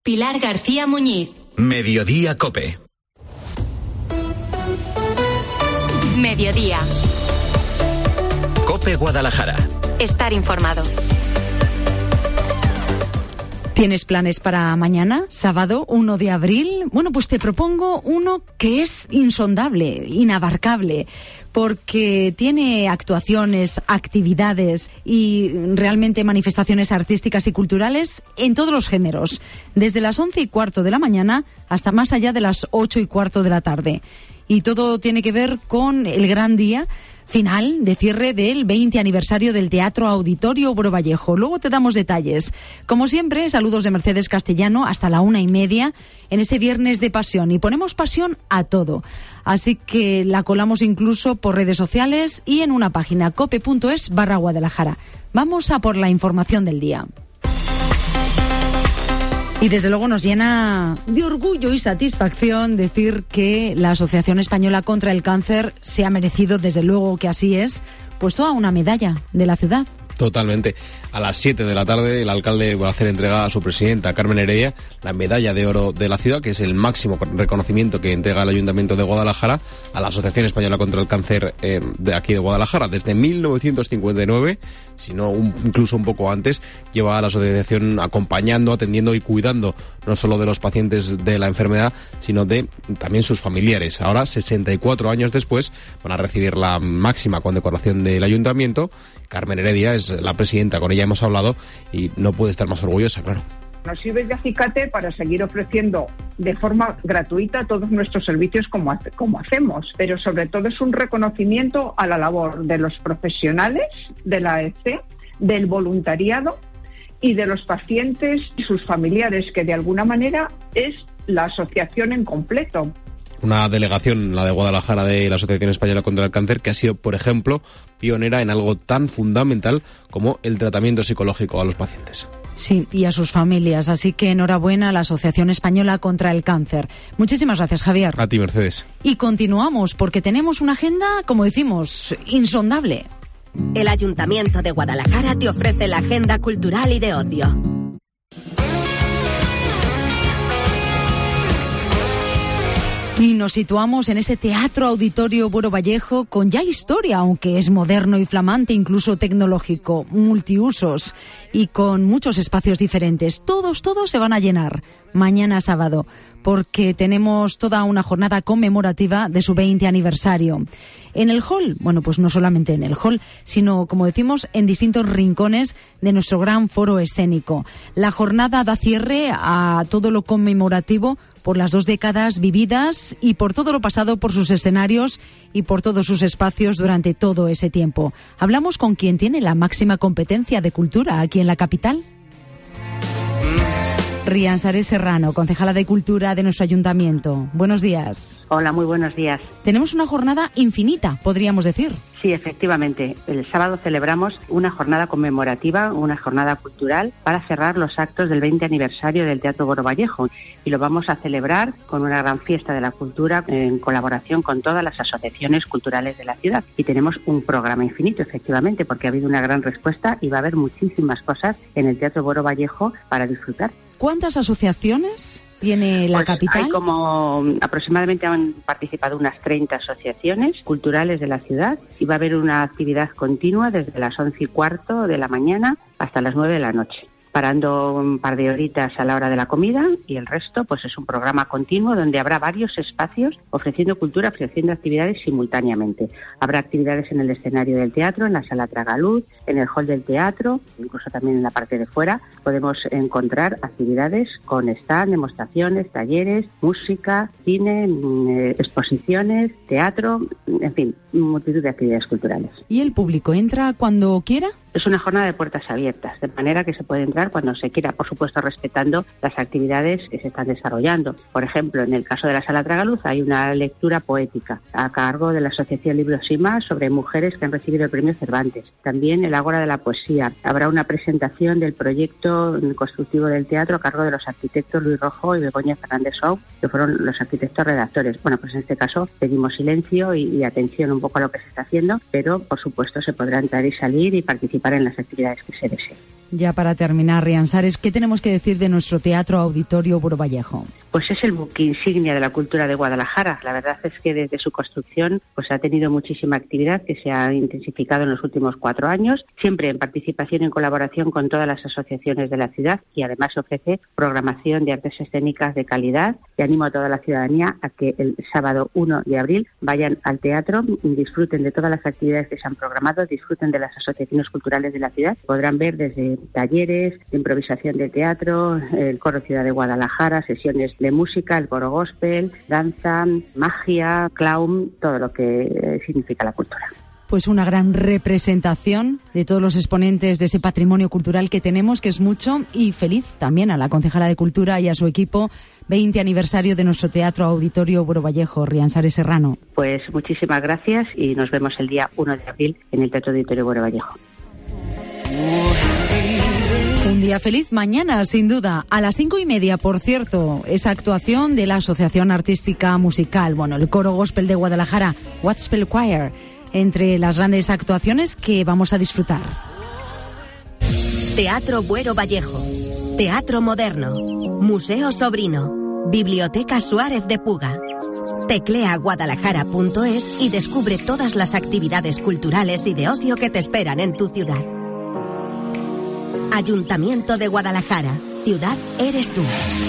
Pilar García Muñiz. Mediodía COPE. Mediodía. COPE Guadalajara. Estar informado. ¿Tienes planes para mañana, sábado 1 de abril? Bueno, pues te propongo uno que es insondable, inabarcable, porque tiene actuaciones, actividades y realmente manifestaciones artísticas y culturales en todos los géneros, desde las 11:15 de la mañana hasta más allá de las 8:15 de la tarde. Y todo tiene que ver con el gran día final de cierre del 20 aniversario del Teatro Auditorio Boro Vallejo. Luego te damos detalles. Como siempre, saludos de Mercedes Castellano hasta la 1:30 en ese viernes de pasión. Y ponemos pasión a todo. Así que la colamos incluso por redes sociales y en una página cope.es/Guadalajara. Vamos a por la información del día. Y desde luego nos llena de orgullo y satisfacción decir que la Asociación Española contra el Cáncer se ha merecido, desde luego que así es, pues toda una medalla de la ciudad. Totalmente. A las 7 de la tarde el alcalde va a hacer entrega a su presidenta, Carmen Heredia, la medalla de oro de la ciudad, que es el máximo reconocimiento que entrega el Ayuntamiento de Guadalajara a la Asociación Española contra el Cáncer de aquí de Guadalajara. Desde 1959, si no incluso un poco antes, lleva a la asociación acompañando, atendiendo y cuidando no solo de los pacientes de la enfermedad, sino de también sus familiares. Ahora, 64 años después, van a recibir la máxima condecoración del Ayuntamiento. Carmen Heredia es la presidenta, con ella hemos hablado y no puede estar más orgullosa, claro. Nos sirve de acicate para seguir ofreciendo de forma gratuita todos nuestros servicios como hacemos, pero sobre todo es un reconocimiento a la labor de los profesionales de la AEC, del voluntariado y de los pacientes y sus familiares, que de alguna manera es la asociación en completo. Una delegación, la de Guadalajara, de la Asociación Española contra el Cáncer, que ha sido, por ejemplo, pionera en algo tan fundamental como el tratamiento psicológico a los pacientes. Sí, y a sus familias. Así que enhorabuena a la Asociación Española contra el Cáncer. Muchísimas gracias, Javier. A ti, Mercedes. Y continuamos, porque tenemos una agenda, como decimos, insondable. El Ayuntamiento de Guadalajara te ofrece la agenda cultural y de ocio. Y nos situamos en ese Teatro Auditorio Boro Vallejo con ya historia, aunque es moderno y flamante, incluso tecnológico, multiusos y con muchos espacios diferentes. Todos se van a llenar mañana sábado, porque tenemos toda una jornada conmemorativa de su 20 aniversario. En el hall, bueno, pues no solamente en el hall, sino, como decimos, en distintos rincones de nuestro gran foro escénico. La jornada da cierre a todo lo conmemorativo por las 2 décadas vividas y por todo lo pasado por sus escenarios y por todos sus espacios durante todo ese tiempo. Hablamos con quien tiene la máxima competencia de cultura aquí en la capital. Ría Ansarés Serrano, concejala de Cultura de nuestro ayuntamiento. Buenos días. Hola, muy buenos días. Tenemos una jornada infinita, podríamos decir. Sí, efectivamente. El sábado celebramos una jornada conmemorativa, una jornada cultural, para cerrar los actos del 20 aniversario del Teatro Boro Vallejo. Y lo vamos a celebrar con una gran fiesta de la cultura en colaboración con todas las asociaciones culturales de la ciudad. Y tenemos un programa infinito, efectivamente, porque ha habido una gran respuesta y va a haber muchísimas cosas en el Teatro Boro Vallejo para disfrutar. ¿Cuántas asociaciones tiene la capital? Hay como aproximadamente han participado unas 30 asociaciones culturales de la ciudad y va a haber una actividad continua desde las 11:15 de la mañana hasta las 9 de la noche, parando un par de horitas a la hora de la comida, y el resto pues es un programa continuo donde habrá varios espacios ofreciendo cultura, ofreciendo actividades simultáneamente. Habrá actividades en el escenario del teatro, en la sala Tragaluz, en el hall del teatro, incluso también en la parte de fuera. Podemos encontrar actividades con stand, demostraciones, talleres, música, cine, exposiciones, teatro, en fin, multitud de actividades culturales. ¿Y el público entra cuando quiera? Es una jornada de puertas abiertas, de manera que se puede entrar cuando se quiera, por supuesto respetando las actividades que se están desarrollando. Por ejemplo, en el caso de la Sala Tragaluz hay una lectura poética a cargo de la Asociación Libros y Más sobre mujeres que han recibido el premio Cervantes. También el Ágora de la Poesía. Habrá una presentación del proyecto constructivo del teatro a cargo de los arquitectos Luis Rojo y Begoña Fernández Sou, que fueron los arquitectos redactores. Bueno, pues en este caso pedimos silencio y atención un poco a lo que se está haciendo, pero por supuesto se podrá entrar y salir y participar en las actividades que se deseen. Ya para terminar, Rian Sares, ¿qué tenemos que decir de nuestro Teatro Auditorio Buro Vallejo? Pues es el buque insignia de la cultura de Guadalajara. La verdad es que desde su construcción pues ha tenido muchísima actividad que se ha intensificado en los últimos 4 años, siempre en participación y en colaboración con todas las asociaciones de la ciudad, y además ofrece programación de artes escénicas de calidad. Y animo a toda la ciudadanía a que el sábado 1 de abril vayan al teatro, disfruten de todas las actividades que se han programado, disfruten de las asociaciones culturales de la ciudad. Podrán ver desde talleres de improvisación de teatro, el Coro Ciudad de Guadalajara, sesiones de música, el coro gospel, danza, magia, clown, todo lo que significa la cultura. Pues una gran representación de todos los exponentes de ese patrimonio cultural que tenemos, que es mucho, y feliz también a la concejala de Cultura y a su equipo, 20 aniversario de nuestro Teatro Auditorio Buro Vallejo. Rian Sares Serrano. Pues muchísimas gracias y nos vemos el día 1 de abril en el Teatro Auditorio Buro Vallejo. Un día feliz mañana, sin duda, a las 5:30, por cierto, esa actuación de la Asociación Artística Musical, el Coro Gospel de Guadalajara, Gospel Choir, entre las grandes actuaciones que vamos a disfrutar. Teatro Buro Vallejo, Teatro Moderno, Museo Sobrino, Biblioteca Suárez de Puga. Teclea guadalajara.es y descubre todas las actividades culturales y de ocio que te esperan en tu ciudad. Ayuntamiento de Guadalajara. Ciudad eres tú.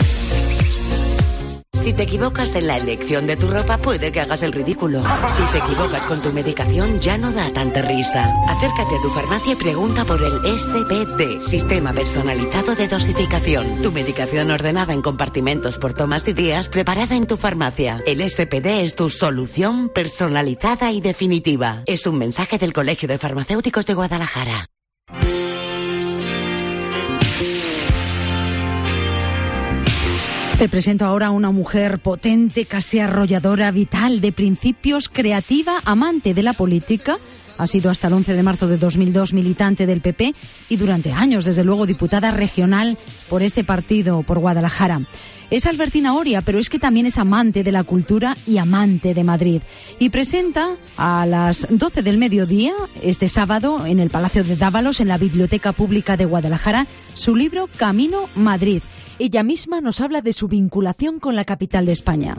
Si te equivocas en la elección de tu ropa, puede que hagas el ridículo. Si te equivocas con tu medicación, ya no da tanta risa. Acércate a tu farmacia y pregunta por el SPD, Sistema Personalizado de Dosificación. Tu medicación ordenada en compartimentos por tomas y días, preparada en tu farmacia. El SPD es tu solución personalizada y definitiva. Es un mensaje del Colegio de Farmacéuticos de Guadalajara. Te presento ahora a una mujer potente, casi arrolladora, vital, de principios, creativa, amante de la política. Ha sido hasta el 11 de marzo de 2002 militante del PP y durante años, desde luego, diputada regional por este partido, por Guadalajara. Es Albertina Oria, pero es que también es amante de la cultura y amante de Madrid. Y presenta a las 12 del mediodía, este sábado, en el Palacio de Dávalos, en la Biblioteca Pública de Guadalajara, su libro Camino Madrid. Ella misma nos habla de su vinculación con la capital de España.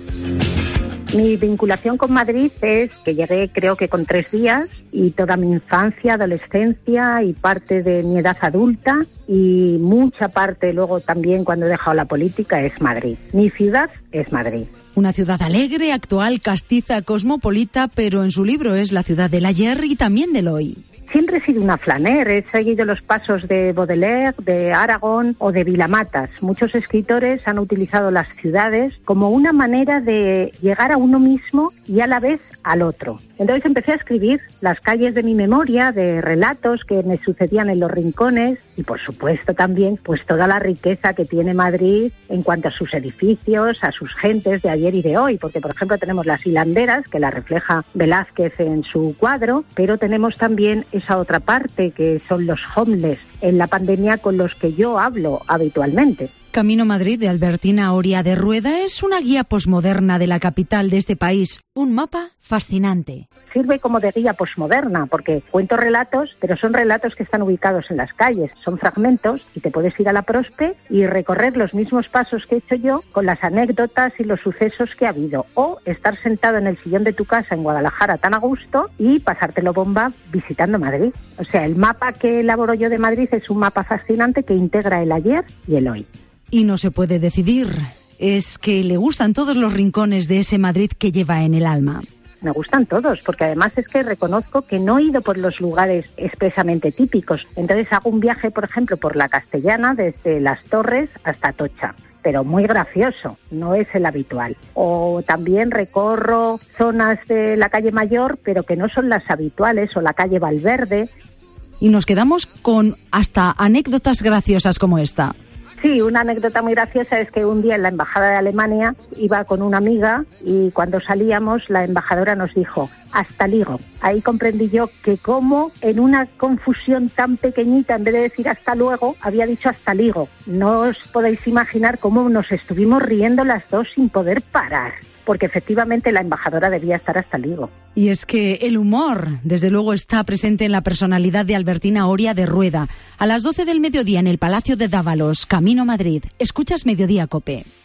Mi vinculación con Madrid es que llegué, creo que con 3 días, y toda mi infancia, adolescencia y parte de mi edad adulta y mucha parte luego también cuando he dejado la política es Madrid. Mi ciudad es Madrid. Una ciudad alegre, actual, castiza, cosmopolita, pero en su libro es la ciudad del ayer y también del hoy. Siempre he sido una flaner, he seguido los pasos de Baudelaire, de Aragón o de Vilamatas. Muchos escritores han utilizado las ciudades como una manera de llegar a uno mismo y a la vez al otro. Entonces empecé a escribir las calles de mi memoria, de relatos que me sucedían en los rincones y por supuesto también pues toda la riqueza que tiene Madrid en cuanto a sus edificios, a sus gentes de ayer y de hoy, porque por ejemplo tenemos las hilanderas que la refleja Velázquez en su cuadro, pero tenemos también esa otra parte que son los homeless en la pandemia con los que yo hablo habitualmente. Camino Madrid de Albertina Oria de Rueda es una guía posmoderna de la capital de este país. Un mapa fascinante. Sirve como de guía posmoderna porque cuento relatos, pero son relatos que están ubicados en las calles. Son fragmentos y te puedes ir a la Prospe y recorrer los mismos pasos que he hecho yo con las anécdotas y los sucesos que ha habido. O estar sentado en el sillón de tu casa en Guadalajara tan a gusto y pasártelo bomba visitando Madrid. O sea, el mapa que elaboro yo de Madrid es un mapa fascinante que integra el ayer y el hoy. Y no se puede decidir. Es que le gustan todos los rincones de ese Madrid que lleva en el alma. Me gustan todos, porque además es que reconozco que no he ido por los lugares expresamente típicos. Entonces hago un viaje, por ejemplo, por la Castellana, desde Las Torres hasta Atocha, pero muy gracioso, no es el habitual. O también recorro zonas de la calle Mayor, pero que no son las habituales, o la calle Valverde. Y nos quedamos con hasta anécdotas graciosas como esta. Sí, una anécdota muy graciosa es que un día en la Embajada de Alemania iba con una amiga y cuando salíamos la embajadora nos dijo, hasta ligo, ahí comprendí yo que como en una confusión tan pequeñita, en vez de decir hasta luego, había dicho hasta ligo. No os podéis imaginar cómo nos estuvimos riendo las dos sin poder parar, porque efectivamente la embajadora debía estar hasta ligo. Y es que el humor, desde luego, está presente en la personalidad de Albertina Oria de Rueda. A las 12 del mediodía en el Palacio de Dávalos, camino Madrid. Escuchas Mediodía, COPE.